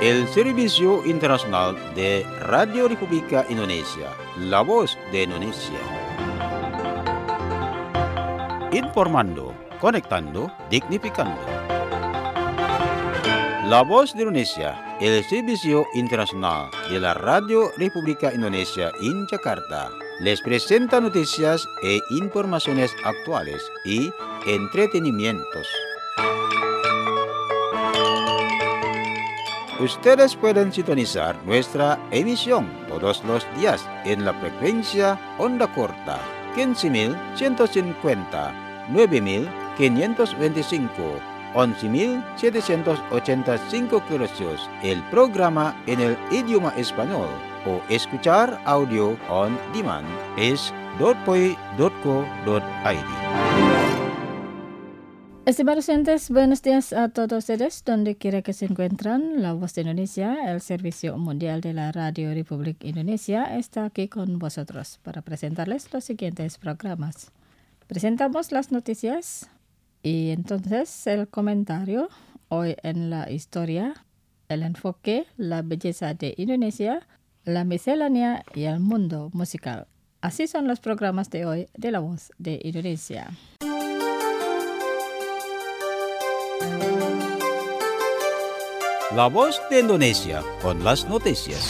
el Servicio Internacional de Radio República Indonesia, la voz de Indonesia. Informando, conectando, dignificando. La voz de Indonesia, el Servicio Internacional de la Radio República Indonesia en Jakarta, les presenta noticias e informaciones actuales y entretenimientos. Ustedes pueden sintonizar nuestra emisión todos los días en la frecuencia onda corta 15.150, 9.525, 11.785 kHz, el programa en el idioma español, o escuchar audio on demand es .poi.co.id. Estimados oyentes, buenos días a todos ustedes, donde quiera que se encuentran. La Voz de Indonesia, el Servicio Mundial de la Radio República Indonesia, está aquí con vosotros para presentarles los siguientes programas. Presentamos las noticias y entonces el comentario, hoy en la historia, el enfoque, la belleza de Indonesia, la miscelánea y el mundo musical. Así son los programas de hoy de La Voz de Indonesia. La voz de Indonesia con las noticias.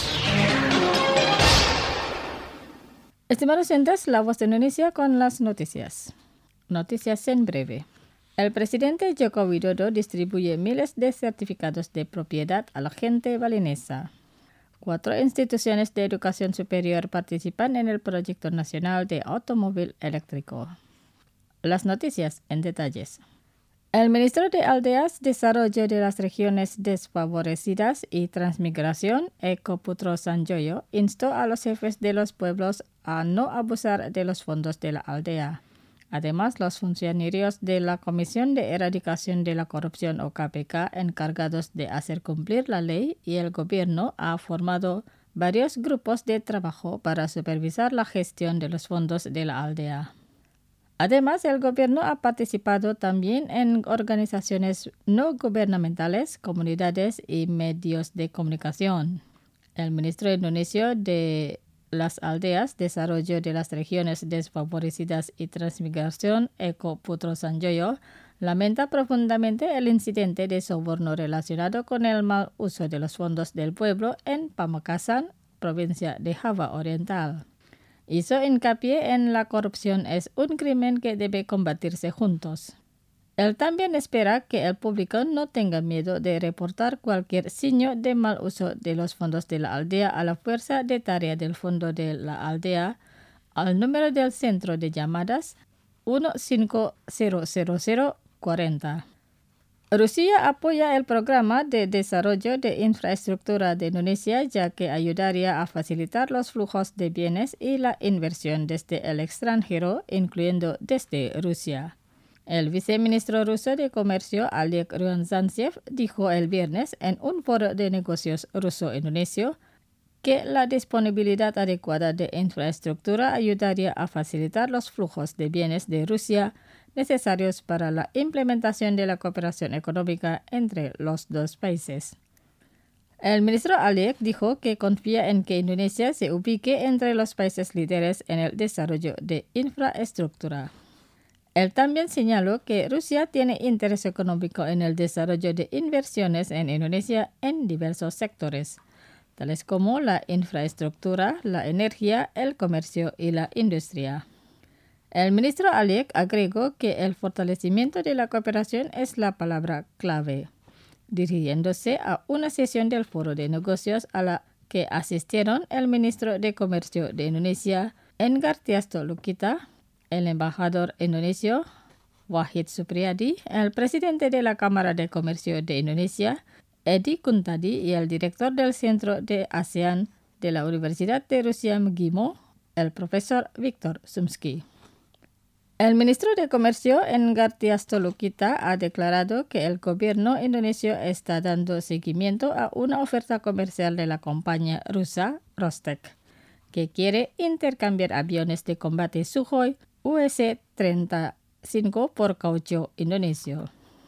Estimados oyentes, La Voz de Indonesia con las noticias. Noticias en breve. El presidente Joko Widodo distribuye miles de certificados de propiedad a la gente balinesa. 4 instituciones de educación superior participan en el proyecto nacional de automóvil eléctrico. Las noticias en detalles. El ministro de Aldeas, Desarrollo de las Regiones Desfavorecidas y Transmigración, Eko Putro Sanjoyo, instó a los jefes de los pueblos a no abusar de los fondos de la aldea. Además, los funcionarios de la Comisión de Erradicación de la Corrupción o KPK, encargados de hacer cumplir la ley, y el gobierno ha formado varios grupos de trabajo para supervisar la gestión de los fondos de la aldea. Además, el gobierno ha participado también en organizaciones no gubernamentales, comunidades y medios de comunicación. El ministro indonesio de las Aldeas, Desarrollo de las Regiones Desfavorecidas y Transmigración, Eko Putro Sanjoyo, lamenta profundamente el incidente de soborno relacionado con el mal uso de los fondos del pueblo en Pamekasan, provincia de Java Oriental. Hizo hincapié en la corrupción es un crimen que debe combatirse juntos. Él también espera que el público no tenga miedo de reportar cualquier signo de mal uso de los fondos de la aldea a la fuerza de tarea del fondo de la aldea al número del centro de llamadas 150040. Rusia apoya el programa de desarrollo de infraestructura de Indonesia, ya que ayudaría a facilitar los flujos de bienes y la inversión desde el extranjero, incluyendo desde Rusia. El viceministro ruso de Comercio, Oleg Ryazantsev, dijo el viernes en un foro de negocios ruso-indonesio que la disponibilidad adecuada de infraestructura ayudaría a facilitar los flujos de bienes de Rusia necesarios para la implementación de la cooperación económica entre los dos países. El ministro Oleg dijo que confía en que Indonesia se ubique entre los países líderes en el desarrollo de infraestructura. Él también señaló que Rusia tiene interés económico en el desarrollo de inversiones en Indonesia en diversos sectores, tales como la infraestructura, la energía, el comercio y la industria. El ministro Oleg agregó que el fortalecimiento de la cooperación es la palabra clave, dirigiéndose a una sesión del Foro de Negocios a la que asistieron el ministro de Comercio de Indonesia, Engartiasto Lukita, el embajador indonesio, Wahid Supriyadi, el presidente de la Cámara de Comercio de Indonesia, Edi Kuntadi, y el director del Centro de ASEAN de la Universidad de Rusia MGIMO, el profesor Viktor Sumsky. El ministro de Comercio, Engartiasto Lukita, ha declarado que el gobierno indonesio está dando seguimiento a una oferta comercial de la compañía rusa Rostec, que quiere intercambiar aviones de combate Sukhoi US-35 por caucho indonesio.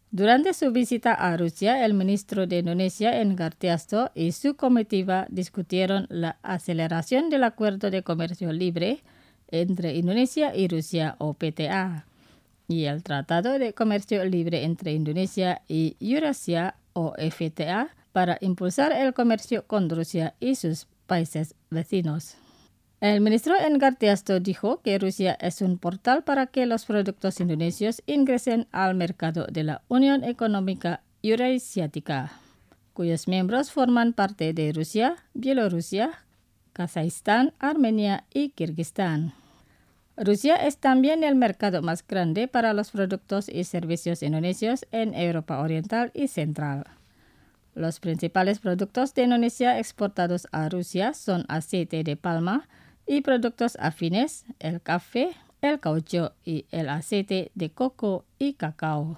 Durante su visita a Rusia, el ministro de Indonesia, Engartiasto, y su comitiva discutieron la aceleración del Acuerdo de Comercio Libre entre Indonesia y Rusia o PTA y el Tratado de Comercio Libre entre Indonesia y Eurasia o FTA para impulsar el comercio con Rusia y sus países vecinos. El ministro Engartiasto dijo que Rusia es un portal para que los productos indonesios ingresen al mercado de la Unión Económica Eurasiática, cuyos miembros forman parte de Rusia, Bielorrusia, Kazajistán, Armenia y Kirguistán. Rusia es también el mercado más grande para los productos y servicios indonesios en Europa Oriental y Central. Los principales productos de Indonesia exportados a Rusia son aceite de palma y productos afines, el café, el caucho y el aceite de coco y cacao.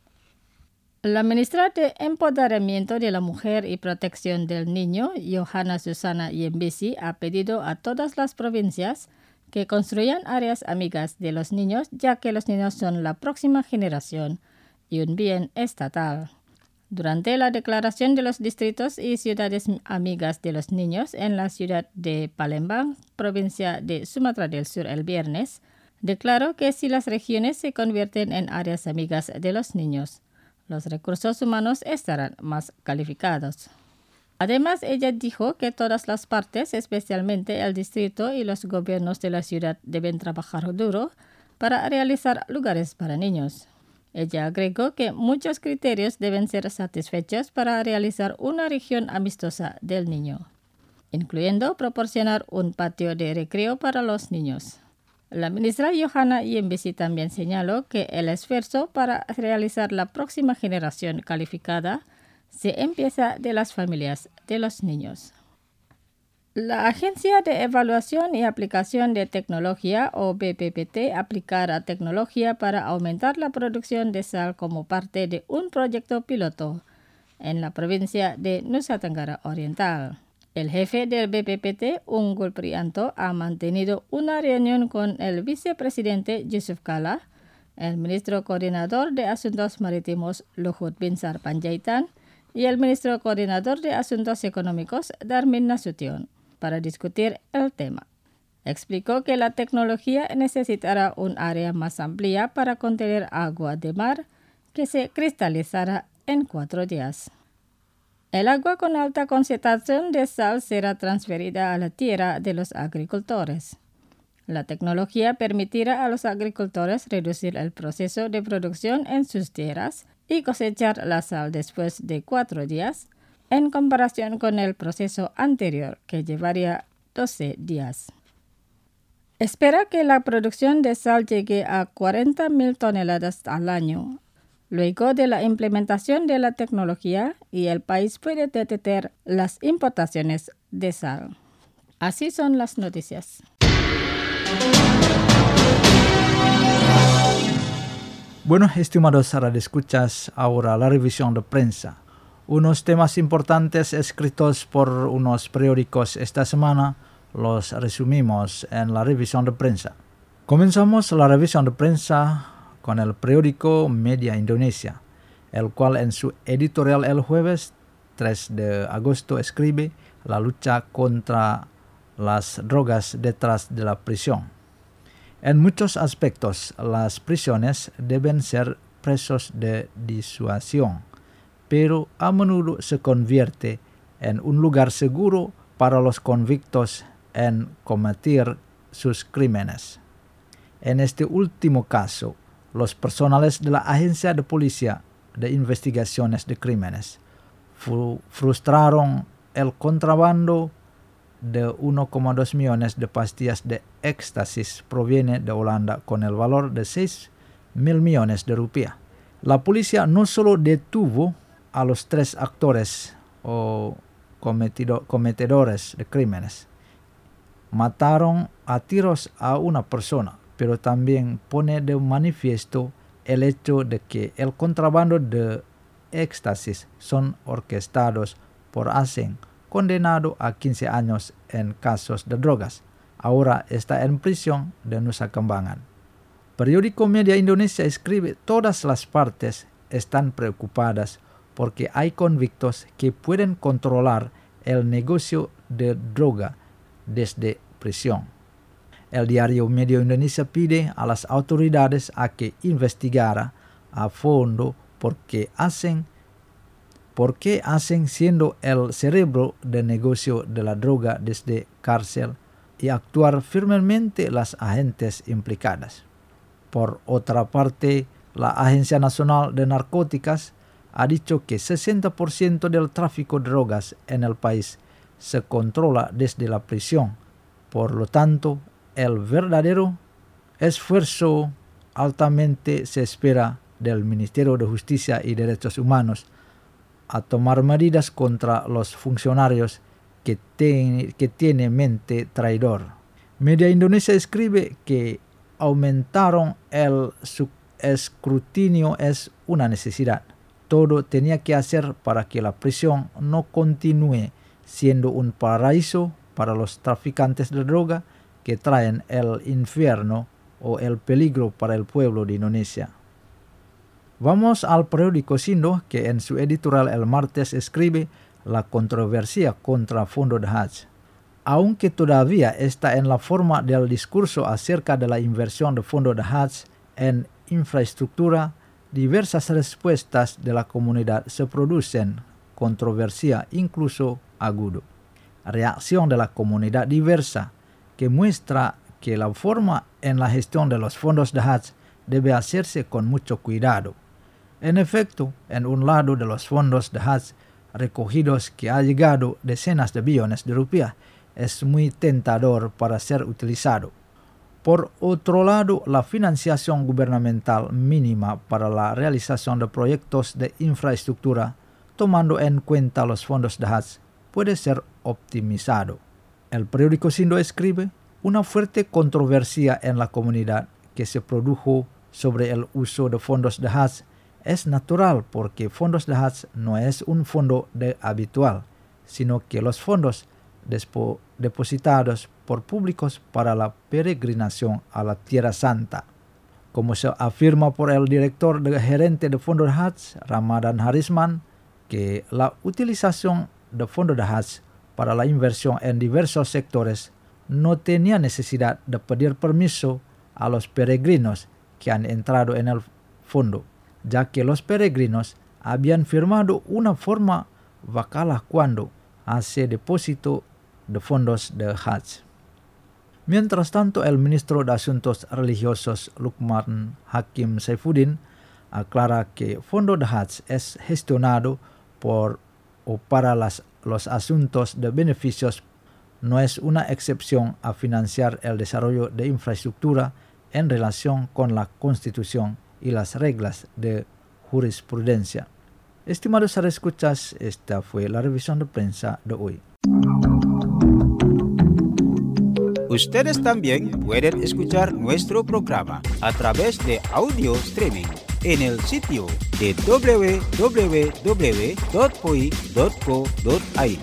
La ministra de Empoderamiento de la Mujer y Protección del Niño, Johanna Susana Yembesi, ha pedido a todas las provincias que construyan áreas amigas de los niños, ya que los niños son la próxima generación y un bien estatal. Durante la declaración de los distritos y ciudades amigas de los niños en la ciudad de Palembang, provincia de Sumatra del Sur el viernes, declaró que si las regiones se convierten en áreas amigas de los niños, los recursos humanos estarán más calificados. Además, ella dijo que todas las partes, especialmente el distrito y los gobiernos de la ciudad, deben trabajar duro para realizar lugares para niños. Ella agregó que muchos criterios deben ser satisfechos para realizar una región amistosa del niño, incluyendo proporcionar un patio de recreo para los niños. La ministra Johanna Yembesi también señaló que el esfuerzo para realizar la próxima generación calificada se empieza de las familias de los niños. La Agencia de Evaluación y Aplicación de Tecnología, o BPPT, aplicará tecnología para aumentar la producción de sal como parte de un proyecto piloto en la provincia de Nusa Tenggara Oriental. El jefe del BPPT, Unggul Prianto, ha mantenido una reunión con el vicepresidente Yusuf Kalla, el ministro coordinador de Asuntos Marítimos Luhut Binsar Panjaitan y el ministro coordinador de Asuntos Económicos Darmin Nasution para discutir el tema. Explicó que la tecnología necesitará un área más amplia para contener agua de mar que se cristalizará en 4 días. El agua con alta concentración de sal será transferida a la tierra de los agricultores. La tecnología permitirá a los agricultores reducir el proceso de producción en sus tierras y cosechar la sal después de 4 días, en comparación con el proceso anterior, que llevaría 12 días. Espera que la producción de sal llegue a 40,000 toneladas al año, luego de la implementación de la tecnología, y el país puede detener las importaciones de sal. Así son las noticias. Bueno, estimados radioescuchas, ahora la revisión de prensa. Unos temas importantes escritos por unos periódicos esta semana los resumimos en la revisión de prensa. Comenzamos la revisión de prensa con el periódico Media Indonesia, el cual en su editorial el jueves 3 de agosto escribe la lucha contra las drogas detrás de la prisión. En muchos aspectos, las prisiones deben ser presos de disuasión, pero a menudo se convierte en un lugar seguro para los convictos en cometer sus crímenes. En este último caso, los personales de la Agencia de Policía de Investigaciones de Crímenes frustraron el contrabando de 1,2 millones de pastillas de éxtasis proviene de Holanda con el valor de 6,000 millones de rupias. La policía no solo detuvo a los 3 actores o cometedores de crímenes, mataron a tiros a una persona, pero también pone de manifiesto el hecho de que el contrabando de éxtasis son orquestados por Aseng, condenado a 15 años en casos de drogas. Ahora está en prisión de Nusa Kambangan. Periódico Media Indonesia escribe: todas las partes están preocupadas porque hay convictos que pueden controlar el negocio de droga desde prisión. El diario Medio Indonesia pide a las autoridades a que investigara a fondo por qué hacen siendo el cerebro del negocio de la droga desde cárcel y actuar firmemente las agentes implicadas. Por otra parte, la Agencia Nacional de Narcóticas ha dicho que 60% del tráfico de drogas en el país se controla desde la prisión. Por lo tanto, el verdadero esfuerzo altamente se espera del Ministerio de Justicia y Derechos Humanos a tomar medidas contra los funcionarios que tiene mente traidor. Media Indonesia escribe que aumentaron el escrutinio es una necesidad. Todo tenía que hacer para que la prisión no continúe siendo un paraíso para los traficantes de droga que traen el infierno o el peligro para el pueblo de Indonesia. Vamos al periódico Sindo, que en su editorial el martes escribe la controversia contra Fondo de Hajj. Aunque todavía está en la forma del discurso acerca de la inversión de Fondo de Hajj en infraestructura, diversas respuestas de la comunidad se producen, controversia incluso agudo. Reacción de la comunidad diversa que muestra que la forma en la gestión de los fondos de Hajj debe hacerse con mucho cuidado. En efecto, en un lado de los fondos de Hajj recogidos que ha llegado decenas de billones de rupias es muy tentador para ser utilizado. Por otro lado, la financiación gubernamental mínima para la realización de proyectos de infraestructura, tomando en cuenta los fondos de Hajj, puede ser optimizado. El periódico Sindo escribe una fuerte controversia en la comunidad que se produjo sobre el uso de fondos de Hajj es natural porque fondos de Hajj no es un fondo habitual, sino que los fondos depositados por públicos para la peregrinación a la Tierra Santa. Como se afirma por el director gerente de Fondo de Hajj, Ramadan Harisman, que la utilización de Fondo de Hajj para la inversión en diversos sectores no tenía necesidad de pedir permiso a los peregrinos que han entrado en el fondo, ya que los peregrinos habían firmado una forma vakalah cuando hace depósito de fondos de Hajj. Mientras tanto, el ministro de Asuntos Religiosos Lukman Hakim Saifuddin aclara que Fondo de Hajj es gestionado por o para los asuntos de beneficios, no es una excepción a financiar el desarrollo de infraestructura en relación con la Constitución y las reglas de jurisprudencia. Estimados escuchas, esta fue la revisión de prensa de hoy. Ustedes también pueden escuchar nuestro programa a través de audio streaming en el sitio de www.poi.co.id.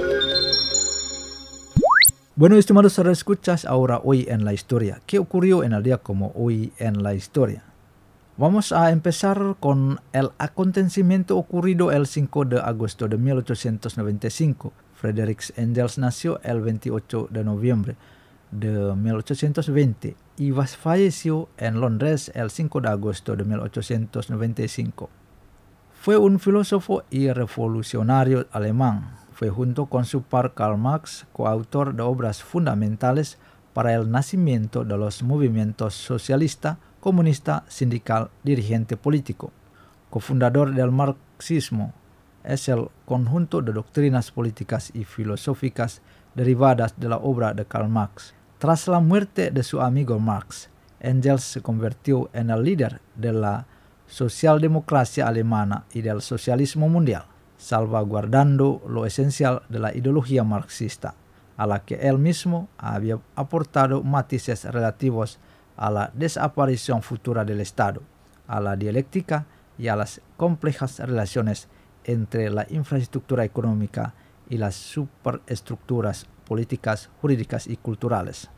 Bueno, estimados escuchas, ahora hoy en la historia. ¿Qué ocurrió en el día como hoy en la historia? Vamos a empezar con el acontecimiento ocurrido el 5 de agosto de 1895. Friedrich Engels nació el 28 de noviembre de 1820 y falleció en Londres el 5 de agosto de 1895. Fue un filósofo y revolucionario alemán. Fue junto con su par Karl Marx coautor de obras fundamentales para el nacimiento de los movimientos socialista, comunista, sindical, dirigente político. Cofundador del marxismo, es el conjunto de doctrinas políticas y filosóficas derivadas de la obra de Karl Marx. Tras la muerte de su amigo Marx, Engels se convirtió en el líder de la socialdemocracia alemana y del socialismo mundial, salvaguardando lo esencial de la ideología marxista, a la que él mismo había aportado matices relativos a la desaparición futura del Estado, a la dialéctica y a las complejas relaciones entre la infraestructura económica y las superestructuras políticas, jurídicas y culturales.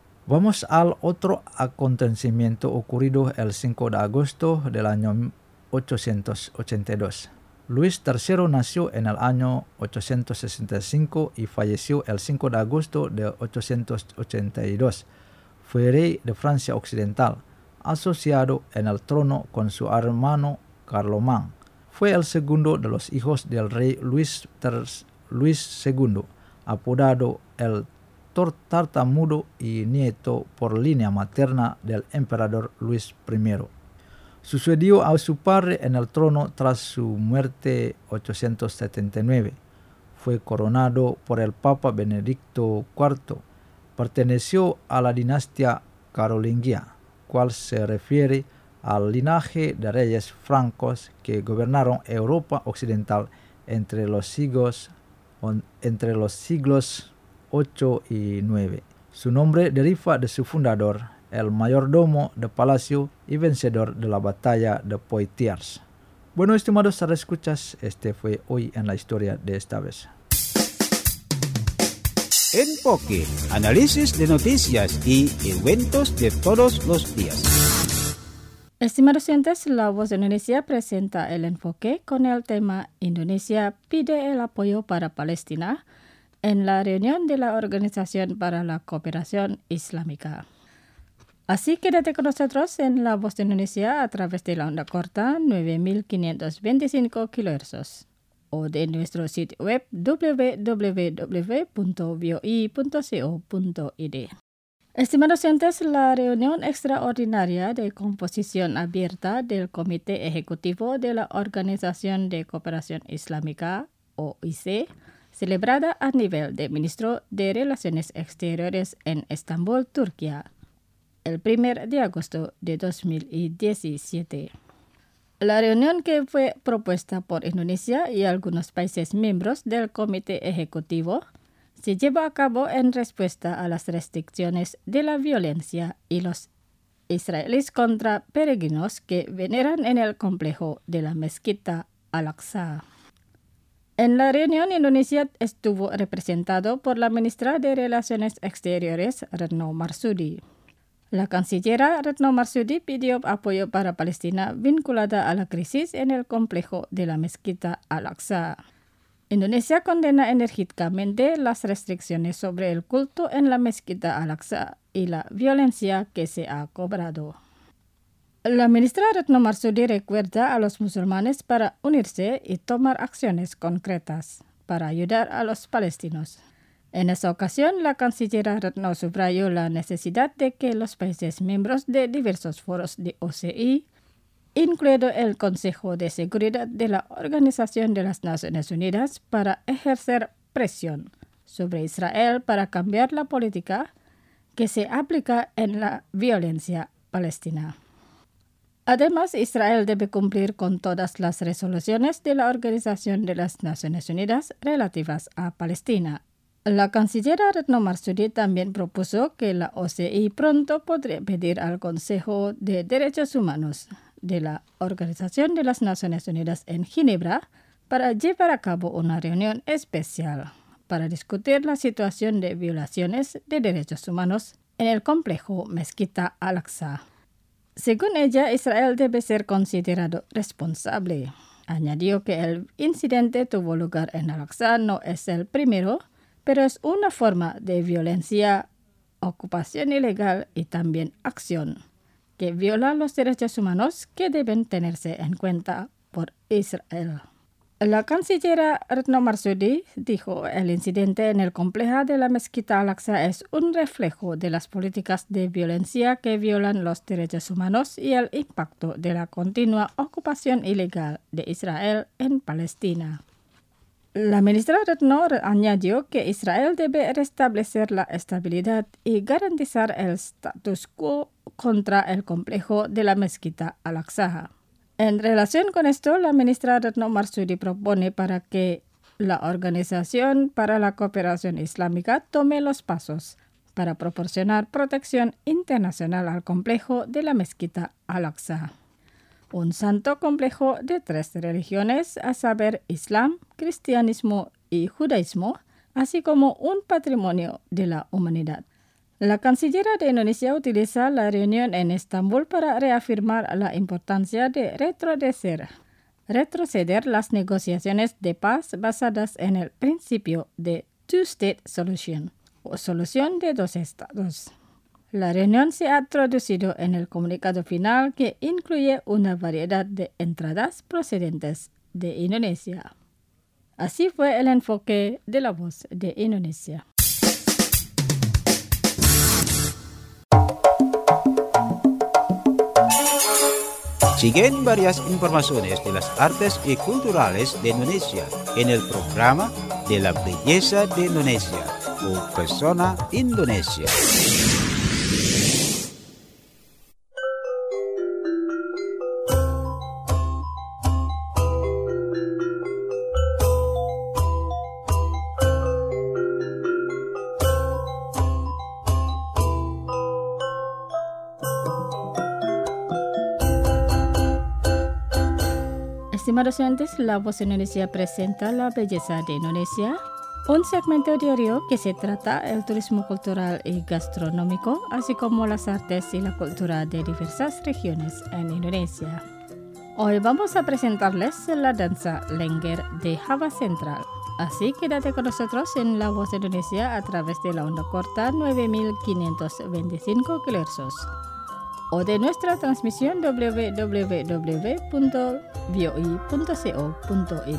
Vamos al otro acontecimiento ocurrido el 5 de agosto del año 1882. Luis III nació en el año 865 y falleció el 5 de agosto de 882. Fue rey de Francia Occidental, asociado en el trono con su hermano Carlomán. Fue el segundo de los hijos del rey Luis II, apodado el Tartamudo y nieto por línea materna del emperador Luis I. Sucedió a su padre en el trono tras su muerte 879. Fue coronado por el Papa Benedicto IV. Perteneció a la dinastía carolingia, cual se refiere al linaje de reyes francos que gobernaron Europa Occidental entre los siglos 8 y 9. Su nombre deriva de su fundador, el mayordomo de palacio y vencedor de la batalla de Poitiers. Bueno, estimados escuchas, este fue Hoy en la Historia de esta vez. Enfoque, análisis de noticias y eventos de todos los días. Estimados oyentes, La Voz de Indonesia presenta el enfoque con el tema Indonesia pide el apoyo para Palestina en la reunión de la Organización para la Cooperación Islámica. Así quédate con nosotros en La Voz de Indonesia a través de la onda corta 9525 kHz o de nuestro sitio web www.voi.co.id. Estimados oyentes, la reunión extraordinaria de composición abierta del Comité Ejecutivo de la Organización de Cooperación Islámica, OIC, celebrada a nivel de Ministro de Relaciones Exteriores en Estambul, Turquía, el 1 de agosto de 2017. La reunión, que fue propuesta por Indonesia y algunos países miembros del Comité Ejecutivo, se llevó a cabo en respuesta a las restricciones de la violencia y los israelíes contra peregrinos que veneran en el complejo de la mezquita Al-Aqsa. En la reunión, Indonesia estuvo representado por la ministra de Relaciones Exteriores, Retno Marsudi. La cancillera Retno Marsudi pidió apoyo para Palestina vinculada a la crisis en el complejo de la mezquita Al-Aqsa. Indonesia condena enérgicamente las restricciones sobre el culto en la mezquita Al-Aqsa y la violencia que se ha cobrado. La ministra Retno Marsudi recuerda a los musulmanes para unirse y tomar acciones concretas para ayudar a los palestinos. En esa ocasión, la cancillera Retno subrayó la necesidad de que los países miembros de diversos foros de OCI, incluido el Consejo de Seguridad de la Organización de las Naciones Unidas, para ejercer presión sobre Israel para cambiar la política que se aplica en la violencia palestina. Además, Israel debe cumplir con todas las resoluciones de la Organización de las Naciones Unidas relativas a Palestina. La cancillera Retno Marsudi también propuso que la OCI pronto podría pedir al Consejo de Derechos Humanos de la Organización de las Naciones Unidas en Ginebra para llevar a cabo una reunión especial para discutir la situación de violaciones de derechos humanos en el complejo mezquita Al-Aqsa. Según ella, Israel debe ser considerado responsable. Añadió que el incidente tuvo lugar en Al-Aqsa, no es el primero, pero es una forma de violencia, ocupación ilegal y también acción que viola los derechos humanos que deben tenerse en cuenta por Israel. La cancillera Retno Marsudi dijo: el incidente en el complejo de la mezquita Al-Aqsa es un reflejo de las políticas de violencia que violan los derechos humanos y el impacto de la continua ocupación ilegal de Israel en Palestina. La ministra Retno añadió que Israel debe restablecer la estabilidad y garantizar el status quo contra el complejo de la mezquita Al-Aqsa. En relación con esto, la ministra Retno Marsudi propone para que la Organización para la Cooperación Islámica tome los pasos para proporcionar protección internacional al complejo de la mezquita Al-Aqsa, un santo complejo de 3 religiones, a saber Islam, cristianismo y judaísmo, así como un patrimonio de la humanidad. La Cancillería de Indonesia utiliza la reunión en Estambul para reafirmar la importancia de retroceder las negociaciones de paz basadas en el principio de Two-State Solution, o solución de dos estados. La reunión se ha traducido en el comunicado final que incluye una variedad de entradas procedentes de Indonesia. Así fue el enfoque de La Voz de Indonesia. Siguen varias informaciones de las artes y culturales de Indonesia en el programa de la belleza de Indonesia o Persona Indonesia. Estimados oyentes, La Voz de Indonesia presenta La Belleza de Indonesia, un segmento diario que se trata el turismo cultural y gastronómico, así como las artes y la cultura de diversas regiones en Indonesia. Hoy vamos a presentarles la danza Lengger de Java Central. Así quédate con nosotros en La Voz de Indonesia a través de la onda corta 9525 kHz. O de nuestra transmisión www.voi.co.id.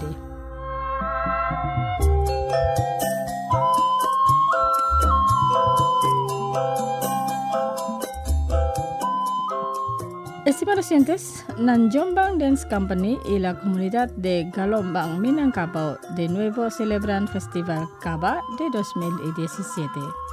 Estimados oyentes, Nanjombang Dance Company y la comunidad de Galombang Minangkabau de nuevo celebran Festival Kaba de 2017.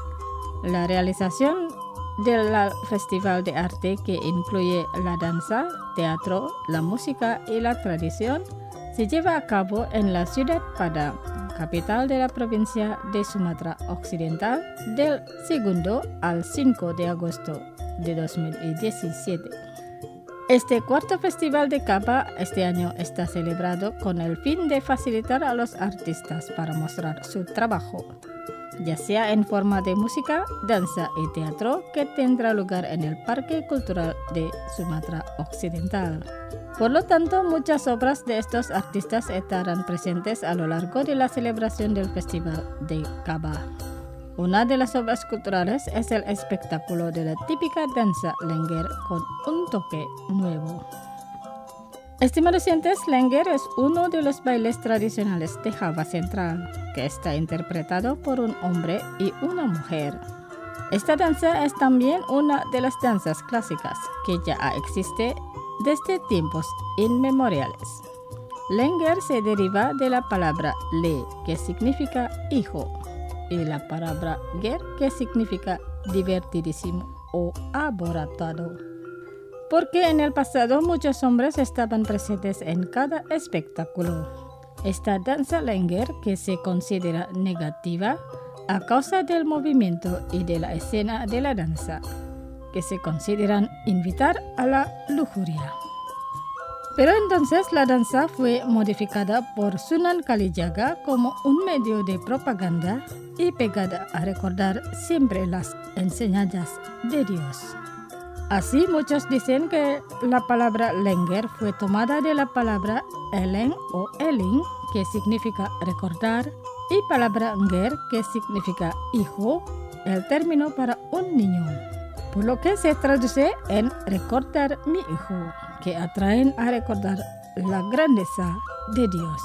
La realización del Festival de Arte, que incluye la danza, teatro, la música y la tradición, se lleva a cabo en la ciudad Padang, capital de la provincia de Sumatra Occidental, del 2 al 5 de agosto de 2017. Este cuarto festival de Kaba este año está celebrado con el fin de facilitar a los artistas para mostrar su trabajo, ya sea en forma de música, danza y teatro, que tendrá lugar en el Parque Cultural de Sumatra Occidental. Por lo tanto, muchas obras de estos artistas estarán presentes a lo largo de la celebración del Festival de Kaba. Una de las obras culturales es el espectáculo de la típica danza Lengger con un toque nuevo. Estimados oyentes, Lengger es uno de los bailes tradicionales de Java Central, que está interpretado por un hombre y una mujer. Esta danza es también una de las danzas clásicas que ya existe desde tiempos inmemoriales. Lengger se deriva de la palabra le, que significa hijo, y la palabra ger, que significa divertidísimo o aboratado. Porque en el pasado muchos hombres estaban presentes en cada espectáculo. Esta danza Lengger, que se considera negativa a causa del movimiento y de la escena de la danza, que se consideran invitar a la lujuria. Pero entonces la danza fue modificada por Sunan Kalijaga como un medio de propaganda y pegada a recordar siempre las enseñanzas de Dios. Así, muchos dicen que la palabra Lengger fue tomada de la palabra Eleng o Eling, que significa recordar, y palabra Nger, que significa hijo, el término para un niño, por lo que se traduce en recordar mi hijo, que atraen a recordar la grandeza de Dios.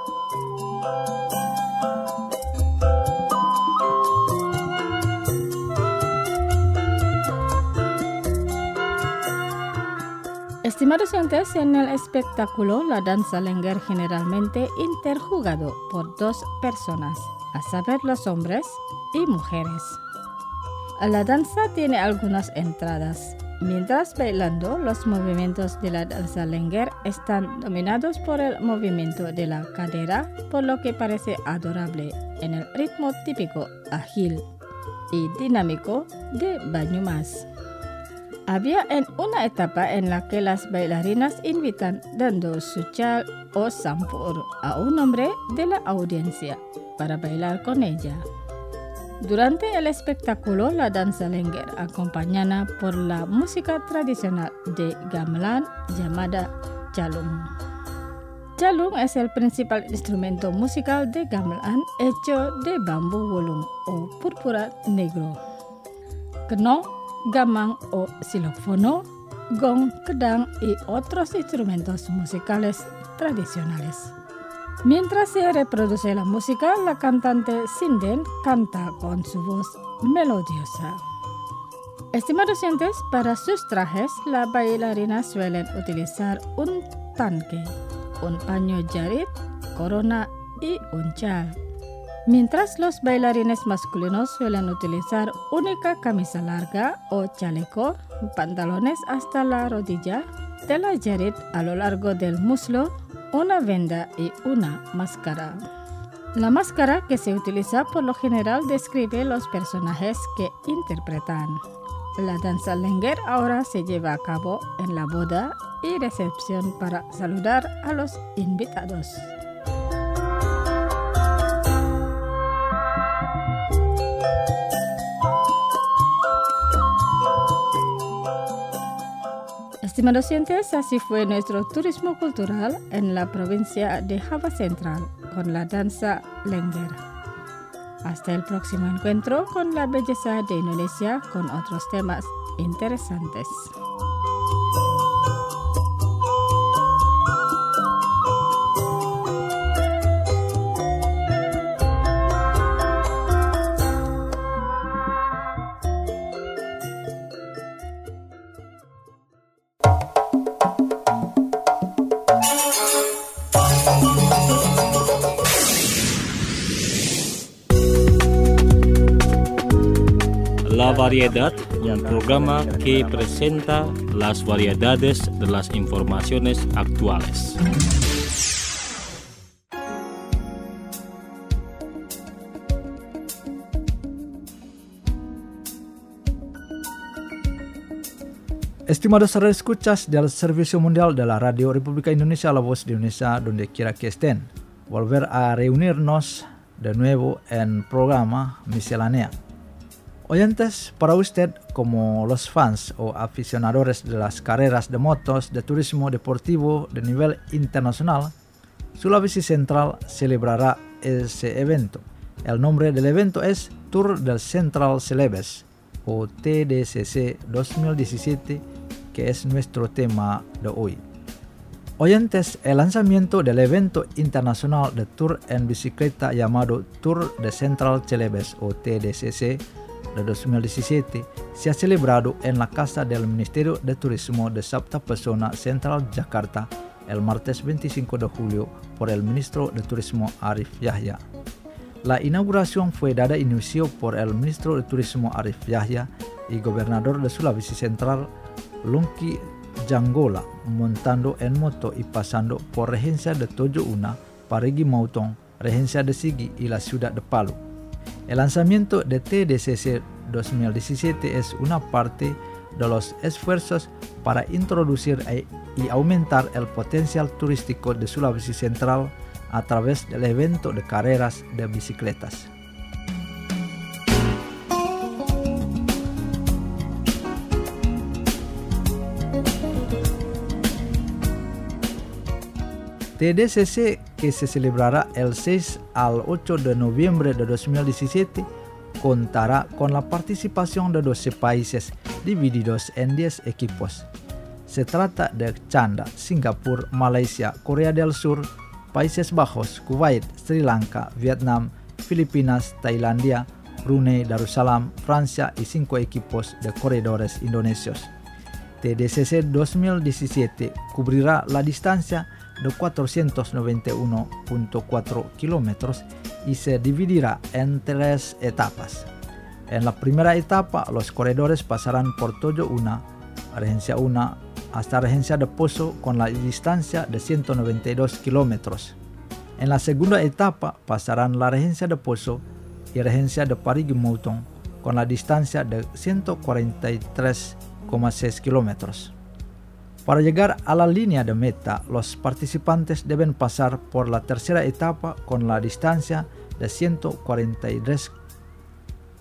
Estimados oyentes, en el espectáculo la danza Lengger generalmente interjugado por dos personas, a saber los hombres y mujeres. La danza tiene algunas entradas. Mientras bailando, los movimientos de la danza Lengger están dominados por el movimiento de la cadera, por lo que parece adorable en el ritmo típico, ágil y dinámico de Banyumas. Había en una etapa en la que las bailarinas invitan dando su chal o sampur a un hombre de la audiencia para bailar con ella. Durante el espectáculo, la danza Lengger acompañada por la música tradicional de gamelan llamada Jalung. Jalung es el principal instrumento musical de gamelan hecho de bambu wolung o púrpura negro. Kenong, gamang o xilófono, gong, kedang y otros instrumentos musicales tradicionales. Mientras se reproduce la música, la cantante Sinden canta con su voz melodiosa. Estimados oyentes, para sus trajes, las bailarinas suelen utilizar un tanque, un paño jarit, corona y un chal. Mientras los bailarines masculinos suelen utilizar única camisa larga o chaleco, pantalones hasta la rodilla, tela jarit a lo largo del muslo, una venda y una máscara. La máscara que se utiliza por lo general describe los personajes que interpretan. La danza Lengger ahora se lleva a cabo en la boda y recepción para saludar a los invitados. Estimados oyentes, así fue nuestro turismo cultural en la provincia de Java Central con la danza Lengger. Hasta el próximo encuentro con la belleza de Indonesia con otros temas interesantes. La Variedad, un programa que presenta las variedades de las informaciones actuales. Estimados escuchas del Servicio Mundial de la Radio República Indonesia, la voz de Indonesia donde quiera que estén, volver a reunirnos de nuevo en programa Miscelánea. Oyentes, para usted, como los fans o aficionados de las carreras de motos de turismo deportivo de nivel internacional, Sulawesi Central celebrará ese evento. El nombre del evento es Tour del Central Celebes, o TDCC 2017, que es nuestro tema de hoy. Oyentes, el lanzamiento del evento internacional de tour en bicicleta llamado Tour de Central Celebes, o TDCC, de 2017 se ha celebrado en la Casa del Ministerio de Turismo de Sabta Pesona Central Jakarta el martes 25 de julio por el ministro de Turismo Arif Yahya. La inauguración fue dada inicio por el ministro de Turismo Arif Yahya y gobernador de Sulawesi Central Lungki Janggola montando en moto y pasando por regencia de Tojo Una, Parigi Mautong, regencia de Sigi y la ciudad de Palu. El lanzamiento de TDCC 2017 es una parte de los esfuerzos para introducir y aumentar el potencial turístico de Sulawesi Central a través del evento de carreras de bicicletas. TDCC, que se celebrará el 6 al 8 de noviembre de 2017, contará con la participación de 12 países divididos en 10 equipos. Se trata de China, Singapur, Malaysia, Corea del Sur, Países Bajos, Kuwait, Sri Lanka, Vietnam, Filipinas, Tailandia, Brunei Darussalam, Francia y 5 equipos de corredores indonesios. TDCC 2017 cubrirá la distancia de 491.4 kilómetros y se dividirá en 3 etapas. En la primera etapa, los corredores pasarán por Tojo Una, Regencia Una, hasta Regencia de Poso con la distancia de 192 kilómetros. En la segunda etapa, pasarán la Regencia de Poso y Regencia de Parigi Mautong con la distancia de 143,6 kilómetros. Para llegar a la línea de meta, los participantes deben pasar por la tercera etapa con la distancia de 143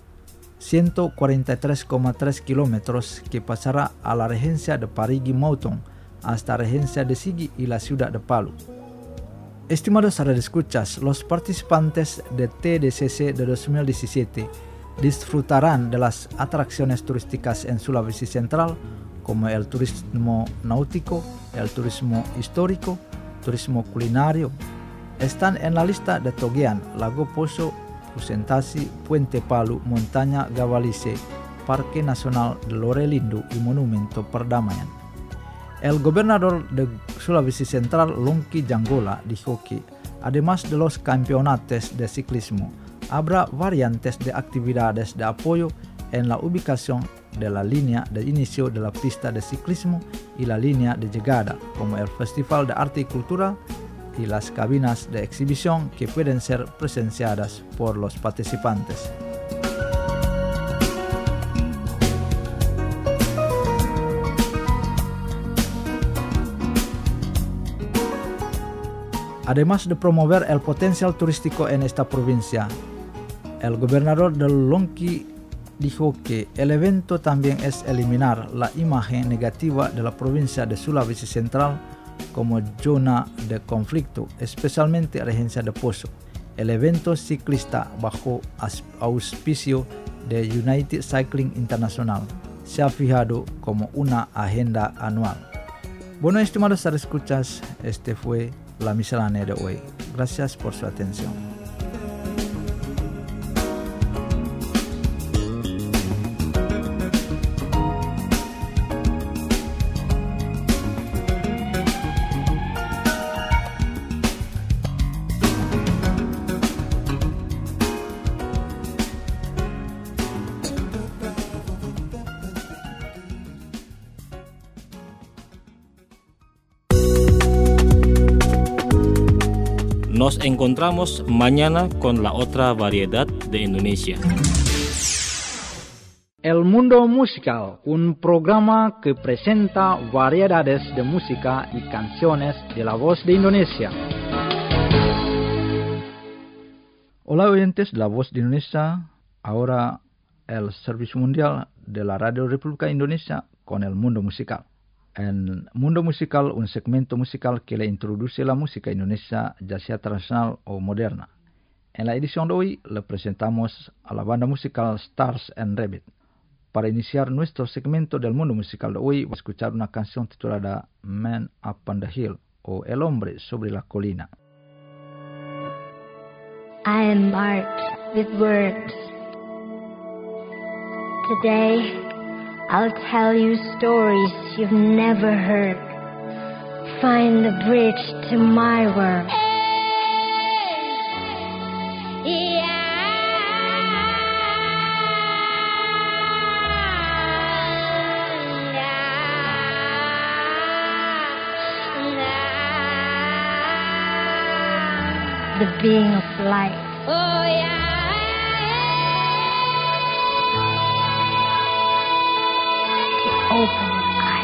143,3 kilómetros que pasará a la regencia de Parigi Mautong hasta regencia de Sigi y la ciudad de Palu. Estimados radioescuchas, los participantes de TDCC de 2017 disfrutarán de las atracciones turísticas en Sulawesi Central, como el turismo náutico, el turismo histórico, turismo culinario. Están en la lista de Togean, Lago Poso, Pusentasi, Puente Palu, Montaña Gawalise, Parque Nacional de Lorelindu y Monumento Perdamaian. El gobernador de Sulawesi Central, Longki Janggola, dijo que, además de los campeonatos de ciclismo, habrá variantes de actividades de apoyo en la ubicación de la línea de inicio de la pista de ciclismo y la línea de llegada, como el Festival de Arte y Cultura y las cabinas de exhibición que pueden ser presenciadas por los participantes. Además de promover el potencial turístico en esta provincia, el gobernador de Longki dijo que el evento también es eliminar la imagen negativa de la provincia de Sulawesi Central como zona de conflicto, especialmente regencia de Poso. El evento ciclista bajo auspicio de United Cycling International se ha fijado como una agenda anual. Bueno, estimados radioescuchas, este fue la miscelánea de hoy. Gracias por su atención. Nos encontramos mañana con la otra variedad de Indonesia. El Mundo Musical, un programa que presenta variedades de música y canciones de la voz de Indonesia. Hola oyentes de la voz de Indonesia, ahora el Servicio Mundial de la Radio República Indonesia con el Mundo Musical. En Mundo Musical, un segmento musical que le introduce la música indonesia, ya sea tradicional o moderna. En la edición de hoy le presentamos a la banda musical Stars and Rabbit. Para iniciar nuestro segmento del Mundo Musical de hoy, vamos a escuchar una canción titulada Man Up on the Hill, o El Hombre sobre la Colina. I am marked with words. Today, I'll tell you stories you've never heard. Find the bridge to my world. The being of light. Oh yeah. Open your eyes.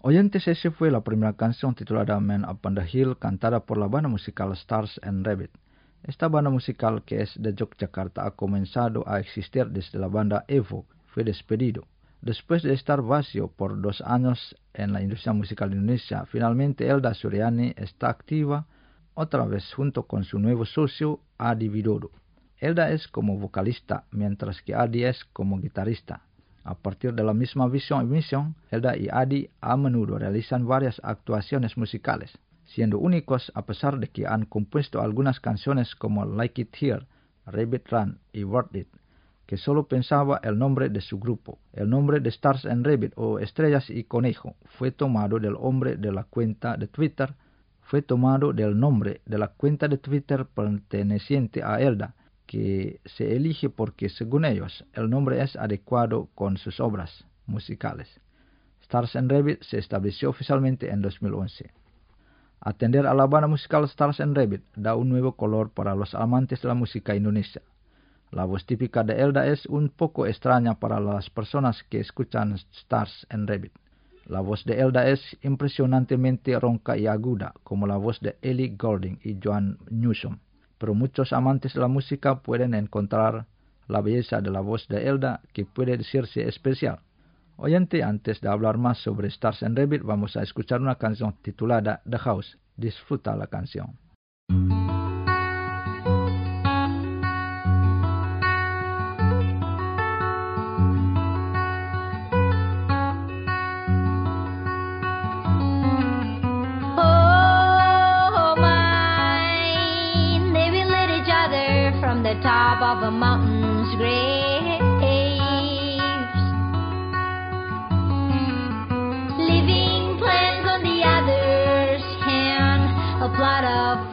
Oyentes, esa fue la primera canción titulada Man Up on the Hill, cantada por la banda musical Stars and Rabbit. Esta banda musical, que es de Yogyakarta, ha comenzado a existir desde la banda Evo fue despedido. Después de estar vacío por 2 años en la industria musical de Indonesia, finalmente Elda Suryani está activa otra vez junto con su nuevo socio Adi Widodo. Elda es como vocalista, mientras que Adi es como guitarrista. A partir de la misma visión y misión, Elda y Adi a menudo realizan varias actuaciones musicales, siendo únicos a pesar de que han compuesto algunas canciones como Like It Here, Rabbit Run y Worth It, que solo pensaba el nombre de su grupo. El nombre de Stars and Rabbit o Estrellas y Conejo fue tomado del nombre de la cuenta de Twitter perteneciente a Elda, que se elige porque, según ellos, el nombre es adecuado con sus obras musicales. Stars and Rabbit se estableció oficialmente en 2011. Atender a la banda musical Stars and Rabbit da un nuevo color para los amantes de la música indonesia. La voz típica de Elda es un poco extraña para las personas que escuchan Stars and Rabbit. La voz de Elda es impresionantemente ronca y aguda, como la voz de Ellie Goulding y Joan Newsom. Pero muchos amantes de la música pueden encontrar la belleza de la voz de Elda, que puede decirse especial. Oyente, antes de hablar más sobre Stars and Rabbit, vamos a escuchar una canción titulada The House. Disfruta la canción. The top of a mountain's graves, living plans on the other's hand, a plot of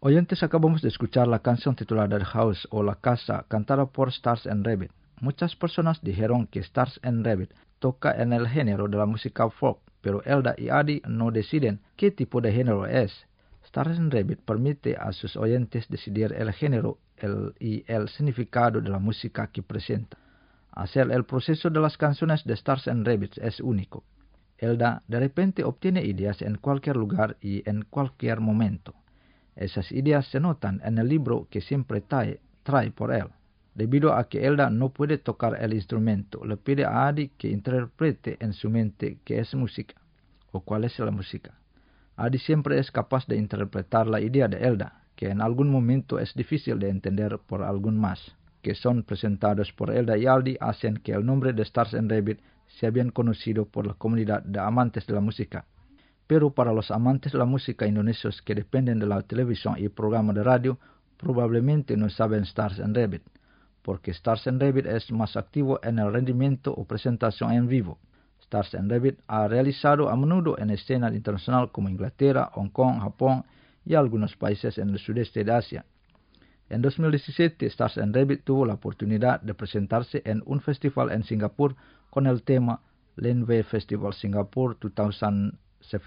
Oyentes, acabamos de escuchar la canción titulada The House o La Casa, cantada por Stars and Rabbit. Muchas personas dijeron que Stars and Rabbit toca en el género de la música folk, pero Elda y Adi no deciden qué tipo de género es. Stars and Rabbit permite a sus oyentes decidir el género y el significado de la música que presenta. Hacer el proceso de las canciones de Stars and Rabbit es único. Elda de repente obtiene ideas en cualquier lugar y en cualquier momento. Esas ideas se notan en el libro que siempre trae por él. Debido a que Elda no puede tocar el instrumento, le pide a Adi que interprete en su mente qué es música o cuál es la música. Adi siempre es capaz de interpretar la idea de Elda, que en algún momento es difícil de entender por algún más, que son presentados por Elda y Adi, hacen que el nombre de Stars and Rabbit sea bien conocido por la comunidad de amantes de la música. Pero para los amantes de la música indonesios que dependen de la televisión y programas de radio, probablemente no saben Stars and Rabbit, porque Stars and Rabbit es más activo en el rendimiento o presentación en vivo. Stars and Rabbit ha realizado a menudo en escena internacional como Inglaterra, Hong Kong, Japón y algunos países en el sudeste de Asia. En 2017, Stars and Rabbit tuvo la oportunidad de presentarse en un festival en Singapur con el tema Lenway Festival Singapore 2017.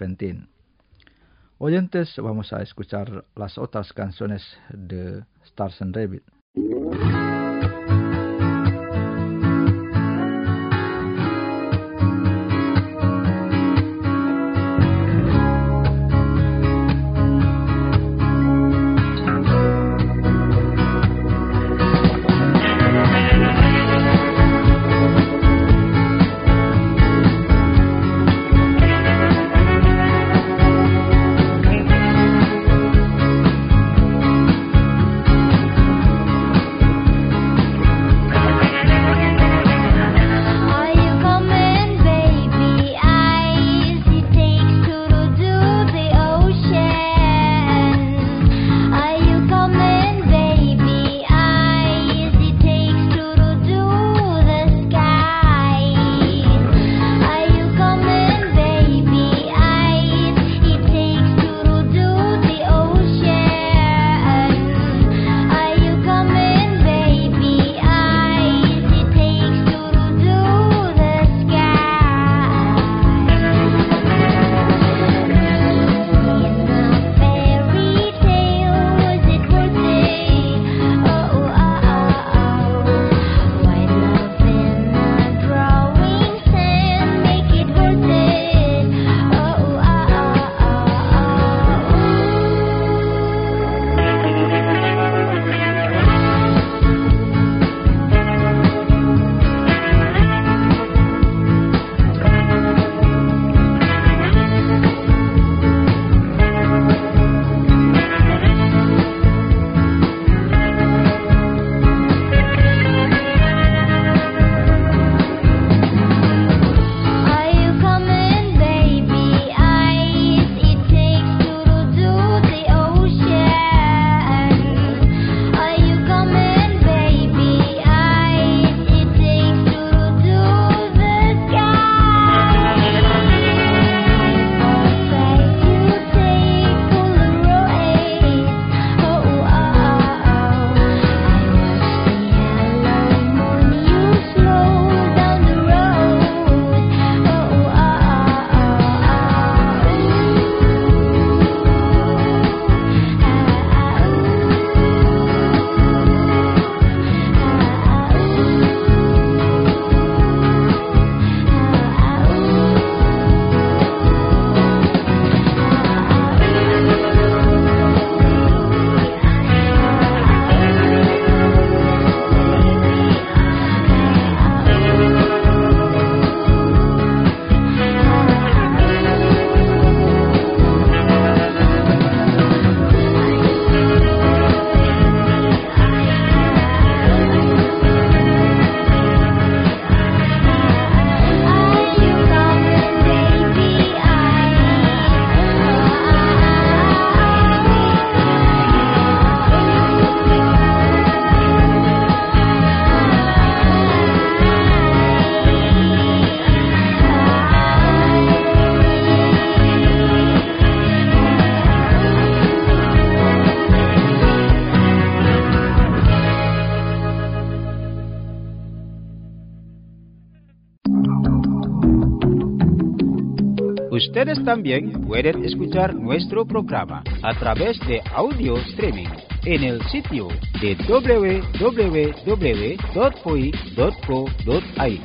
Oyentes, vamos a escuchar las otras canciones de Stars and Rabbit. Ustedes también pueden escuchar nuestro programa a través de audio streaming en el sitio de www.poi.co.id.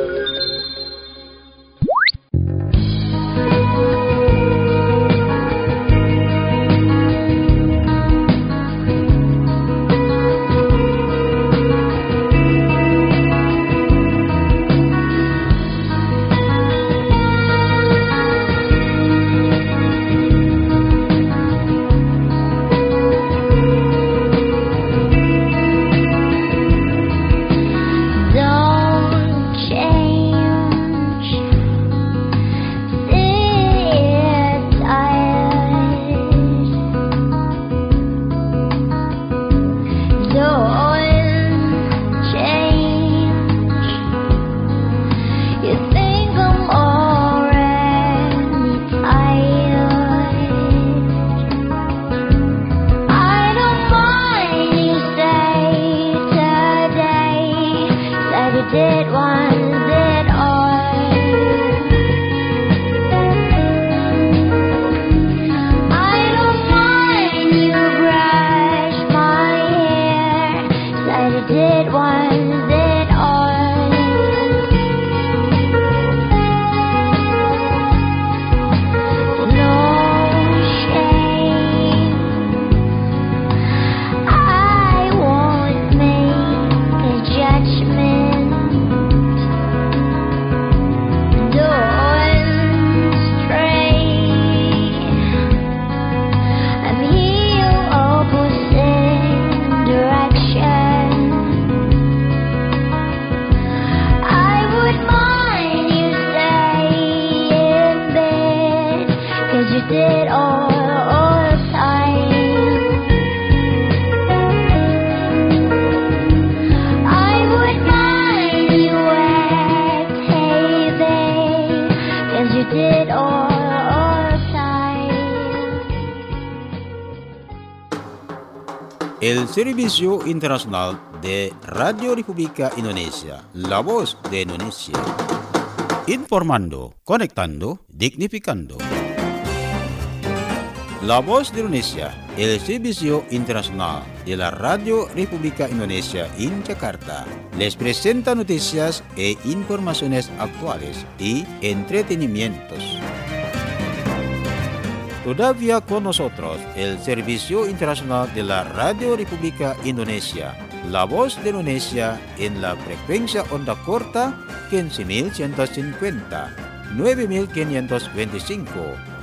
El Servicio Internacional de Radio República Indonesia, la voz de Indonesia. Informando, conectando, dignificando. La voz de Indonesia, el Servicio Internacional de la Radio República Indonesia en Jakarta, les presenta noticias e informaciones actuales y entretenimientos. Todavía con nosotros el Servicio Internacional de la Radio República Indonesia, la voz de Indonesia en la frecuencia onda corta 15.150, 9.525,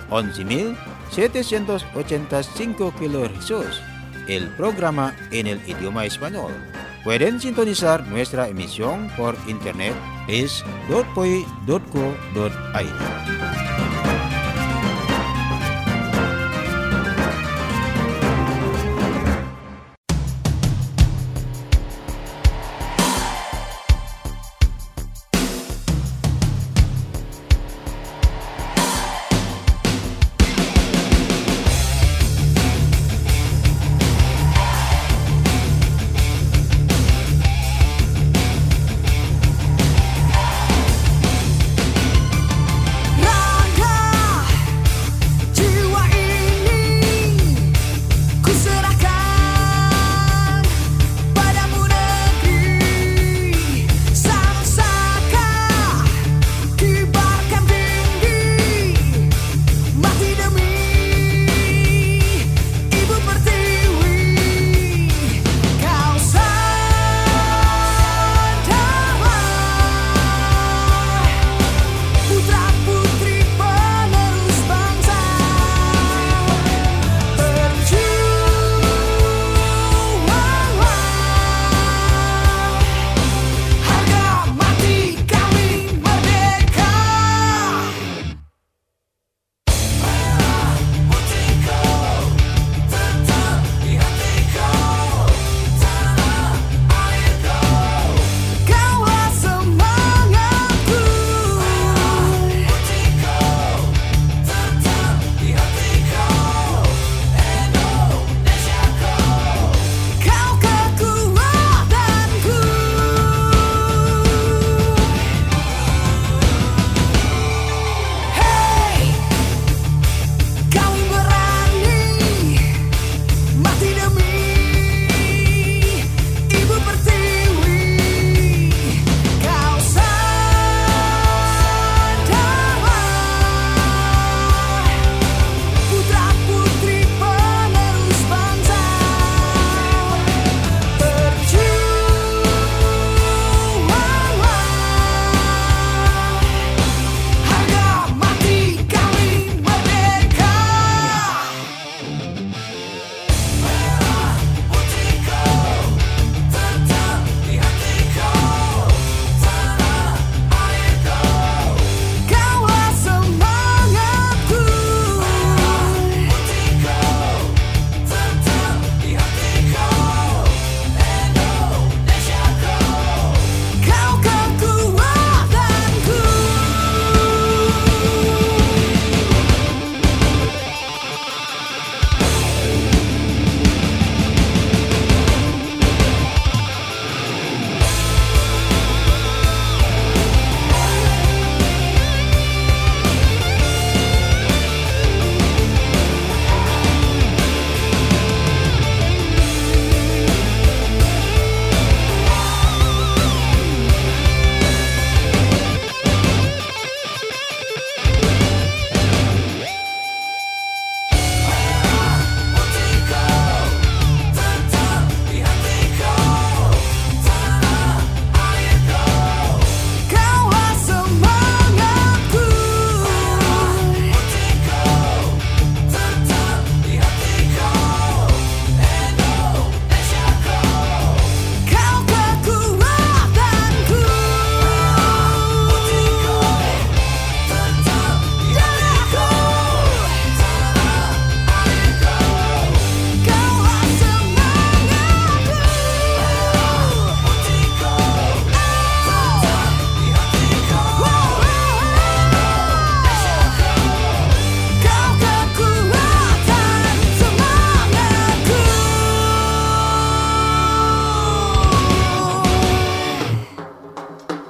11.785 kHz, el programa en el idioma español. Pueden sintonizar nuestra emisión por internet es.poi.co.id. Raga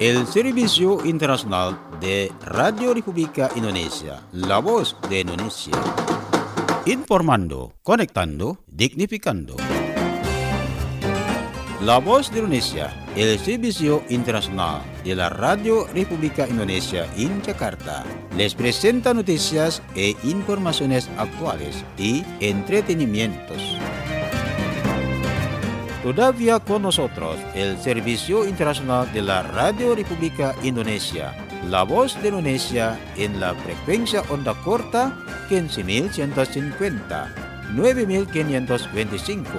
El Servicio Internacional de Radio República Indonesia, La Voz de Indonesia. Informando, conectando, dignificando. La Voz de Indonesia, el Servicio Internacional de la Radio República Indonesia en Jakarta, les presenta noticias e informaciones actuales y entretenimientos. Todavía con nosotros el Servicio Internacional de la Radio República Indonesia, La Voz de Indonesia en la frecuencia onda corta 15.150, 9.525,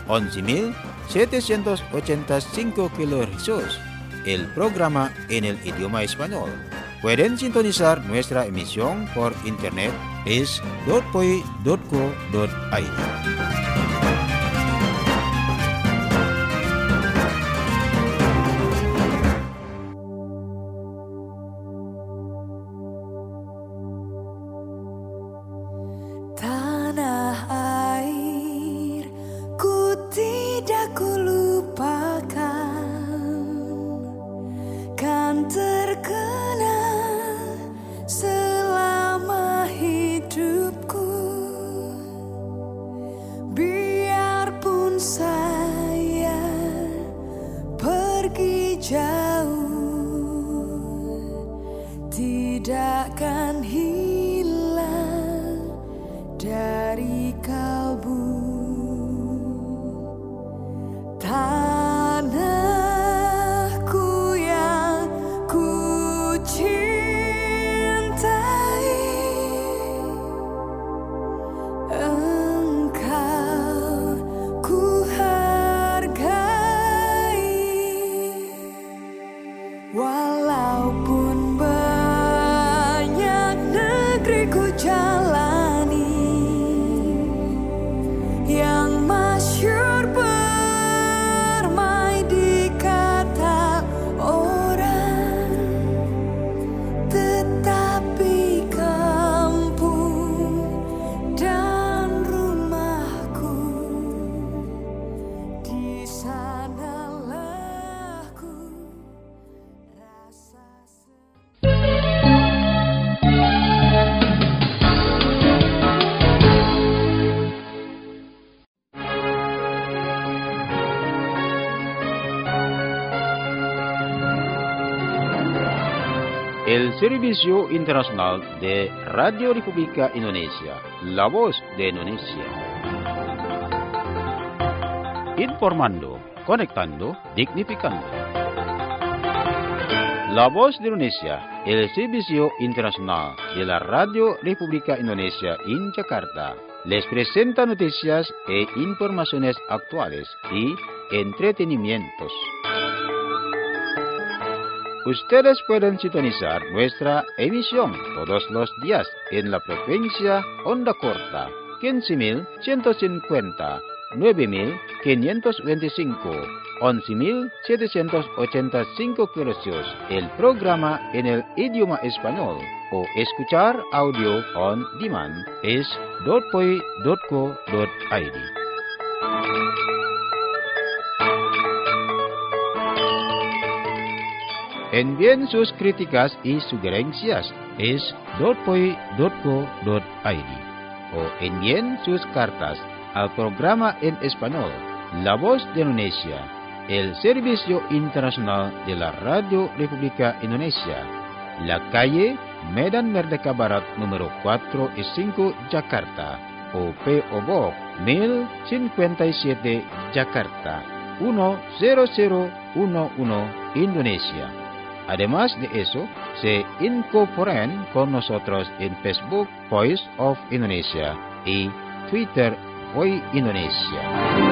11.785 kHz. El programa en el idioma español. Pueden sintonizar nuestra emisión por internet es .poi.co.id. Takkan hilang dari kalbu. Tanahku yang ku cintai, engkau ku hargai. Walaupun ku jalani yang masyhur permai di kata orang, tetapi kampung dan rumahku di sanalah ku rasa. El Servicio Internacional de Radio República Indonesia, La Voz de Indonesia. Informando, conectando, dignificando. La Voz de Indonesia, el Servicio Internacional de la Radio República Indonesia en Jakarta, les presenta noticias e informaciones actuales y entretenimientos. Ustedes pueden sintonizar nuestra emisión todos los días en la frecuencia onda corta 15.150, 9.525, 11.785 kHz. El programa en el idioma español o escuchar audio on demand es .poi.co.id. Envíen sus críticas y sugerencias es .poi.co.id o envíen sus cartas al programa en español La Voz de Indonesia, el Servicio Internacional de la Radio República Indonesia, la calle Medan Merdeka Barat número 4 y 5 Jakarta o P.O. Box 1057 Jakarta 10011 Indonesia. Además de eso, se incorporan con nosotros en Facebook Voice of Indonesia y Twitter Voice Indonesia.